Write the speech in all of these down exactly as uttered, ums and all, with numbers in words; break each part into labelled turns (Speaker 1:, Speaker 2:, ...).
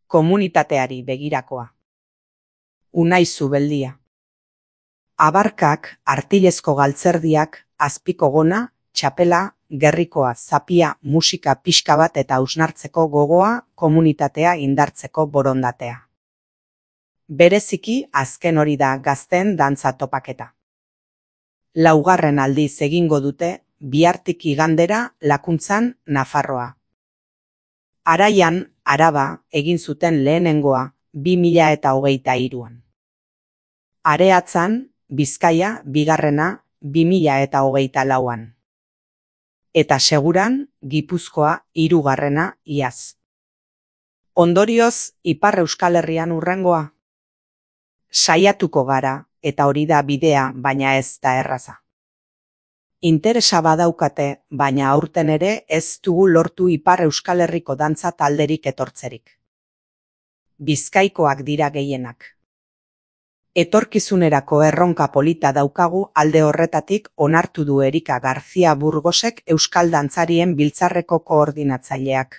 Speaker 1: komunitateari begirakoa. Unai Zubeldia. Abarkak, artilezko galtzerdiak, azpiko gona, txapela, gerrikoa, zapia, musika pixka bat eta hausnartzeko gogoa, komunitatea indartzeko borondatea. Bereziki, azken hori da gazteen dantza topaketa. Laugarren aldiz egingo dute, bihartik igandera, Lakuntzan, Nafarroa. Araian, Araba, egin zuten lehenengoa, bi mila eta hogeita hiruan. Areatzan, Bizkaia, bigarrena, bi mila eta hogeita lauan. Eta seguran, Gipuzkoa, hirugarrena, iaz. Ondorioz, Ipar Euskal Herrian hurrengoa. Saiatuko gara, eta hori da bidea, baina ez da erraza. Interesa badaukate, baina aurten ere ez dugu lortu Ipar Euskal Herriko dantza talderik etortzerik. Bizkaikoak dira gehienak. Etorkizunerako erronka polita daukagu alde horretatik onartu du Erika Garzia Burgosek Euskal Dantzarien Biltzarreko koordinatzaileak.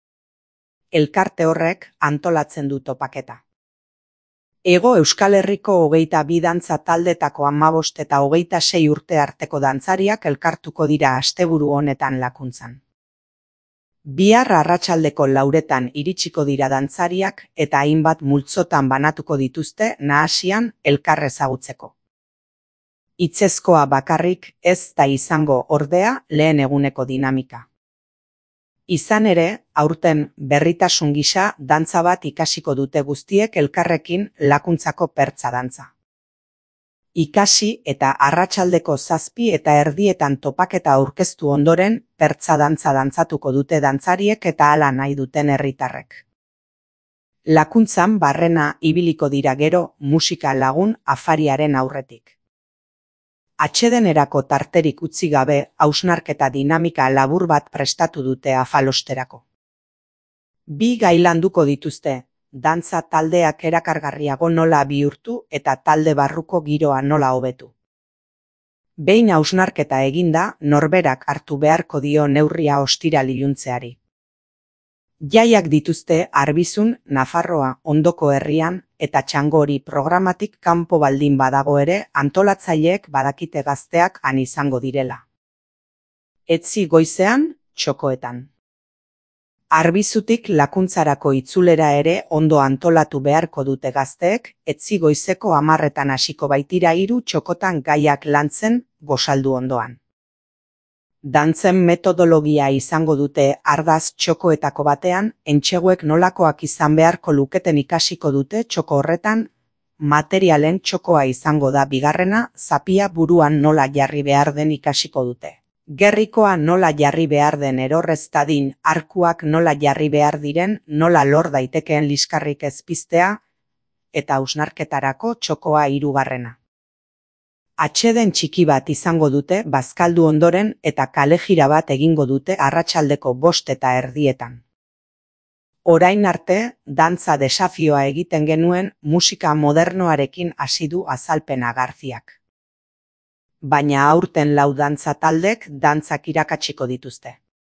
Speaker 1: Elkarte horrek antolatzen du topaketa. Hego Euskal Herriko hogeita bi dantza taldetako hamabost eta hogeita sei urte arteko dantzariak elkartuko dira asteburu honetan Lakuntzan. Bihar arratsaldeko lauretan iritsiko dira dantzariak eta hainbat multzotan banatuko dituzte nahasian elkar ezagutzeko. Hitzezkoa bakarrik ez da izango ordea lehen eguneko dinamika. Izan ere, aurten berritasun gisa dantza bat ikasiko dute guztiek elkarrekin Lakuntzako pertza dantza. Ikasi eta arratsaldeko zazpi eta erdietan topaketa aurkeztu ondoren pertza dantza dantzatuko dute dantzariek eta hala nahi duten herritarrek. Lakuntzan barrena ibiliko dira gero musika lagun afariaren aurretik. Atsedenerako tarterik utzi gabe hausnarketa dinamika labur bat prestatu dute afalosterako. Bi gai landuko dituzte, dantza taldeak erakargarriago nola bihurtu eta talde barruko giroa nola hobetu. Behin hausnarketa eginda, norberak hartu beharko dio neurria ostiral iluntzeari. Jaiak dituzte Arbizun, Nafarroa, Ondoko Herrian eta Txangori programatik kanpo baldin badago ere antolatzaileek badakite gazteak han izango direla. Etzi goizean, txokoetan. Arbizutik Lakuntzarako itzulera ere ondo antolatu beharko dute gazteek, etzi goizeko hamarretan hasiko baitira hiru txokotan gaiak lantzen gosaldu ondoan. Dantzen metodologia izango dute ardaz txokoetako batean, entseguek nolakoak izan beharko luketen ikasiko dute txoko horretan, materialen txokoa izango da bigarrena, zapia buruan nola jarri behar den ikasiko dute. Gerrikoa nola jarri behar den erorrez dadin, arkuak nola jarri behar diren, nola lor daitekeen liskarrik ez piztea, eta hausnarketarako txokoa hirugarrena. Atseden txiki bat izango dute bazkaldu ondoren eta kalejira bat egingo dute arratsaldeko bost eta erdietan. Orain arte, dantza desafioa egiten genuen musika modernoarekin hasi du azalpena Garziak. Baina aurten lau dantza taldek dantzak irakatsiko dituzte.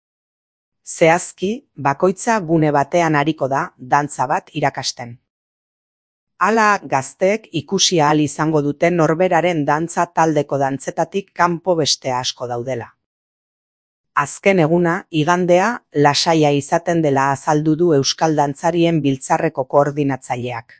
Speaker 1: Zehazki, bakoitza gune batean ariko da dantza bat irakasten. Hala gazteek ikusi ahal izango duten norberaren dantza taldeko dantzetatik kanpo beste asko daudela. Azken eguna, igandea, lasaia izaten dela azaldu du Euskal Dantzarien Biltzarreko koordinatzaileak.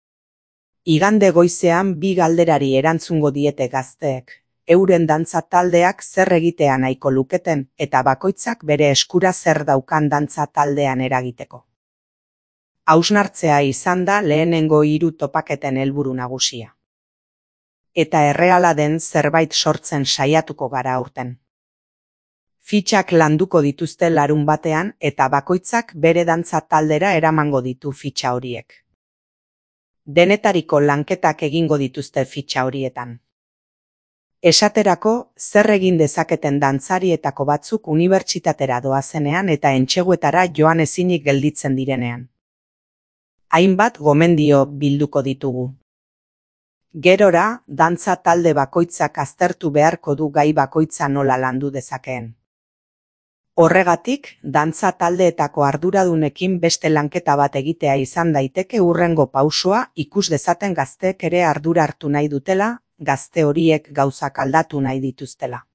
Speaker 1: Igande goizean bi galderari erantzungo diete gazteek. Euren dantza taldeak zer egitea nahiko luketen eta bakoitzak bere eskura zer daukan dantza taldean eragiteko. Hausnartzea izan da lehenengo hiru topaketen helburu nagusia. Eta erreala den zerbait sortzen saiatuko gara aurten. Fitxak landuko dituzte larun batean eta bakoitzak bere dantza taldera eramango ditu fitxa horiek. Denetariko lanketak egingo dituzte fitxa horietan. Esaterako, zer egin dezaketen dantzarietako batzuk unibertsitatera doazenean eta entseguetara joan ezinik gelditzen direnean. Hainbat gomendio bilduko ditugu. Gerora, dantza talde bakoitzak aztertu beharko du gai bakoitza nola landu dezakeen. Horregatik, dantza taldeetako arduradunekin beste lanketa bat egitea izan daiteke hurrengo pausoa, ikus dezaten gazteek ere ardura hartu nahi dutela, gazte horiek gauzak aldatu nahi dituztela.